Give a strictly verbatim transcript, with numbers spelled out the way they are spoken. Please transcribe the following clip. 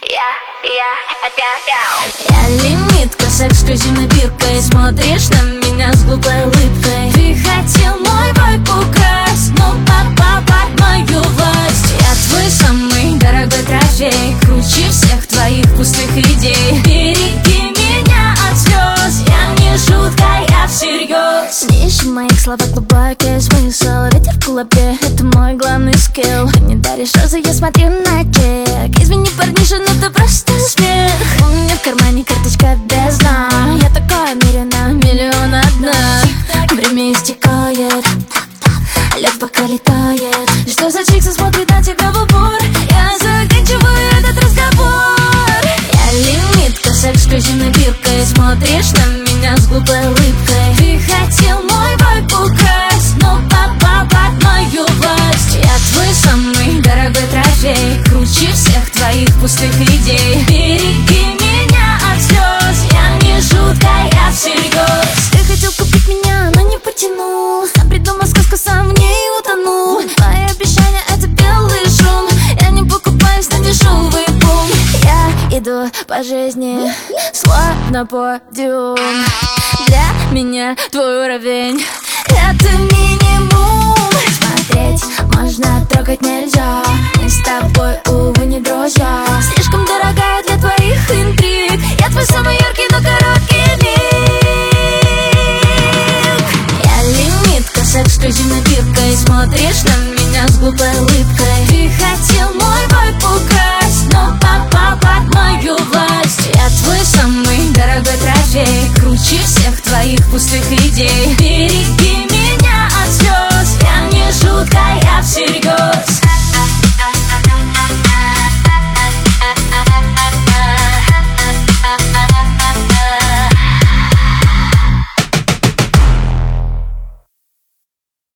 Я, я, это я. Я лимитка с эксклюзивной биркой. Смотришь на меня с глупой улыбкой. Ты хотел мой вайб украсть, но попал под мою власть. Я твой самый дорогой трофей, круче всех твоих пустых идей. Береги меня от слез, я не шутка, я всерьез. Не ищи в моих словах глубокий смысл. Ветер в кулаке, это мой главный скилл. Ты не даришь розы, я смотрю на чек. Извини, парниша, но это просто смех. У меня в кармане карточка без дна. Я такая мерена, миллион одна. Время истекает, лед пока летает. Что за чикса смотрит на тебя в упор? Я заканчиваю этот разговор. Я лимитка с эксклюзивной биркой. Смотришь на меня с глупой улыбкой. Ты хотел мой вайб украсть, но попал под мою власть. Я твой самый дорогой трофей, круче всех твоих пустых идей. Береги меня от слез, я не шутка, я всерьез. Ты хотел купить меня, но не потянул. Сам придумал сказку, сам в ней утонул. Мои обещания — это белый шум. Я не покупаюсь на дешевый бум. Я иду по жизни, словно подиум. Для меня твой уровень — это минимум. Смотреть можно, трогать нельзя. Мы с тобой, увы, не друзья.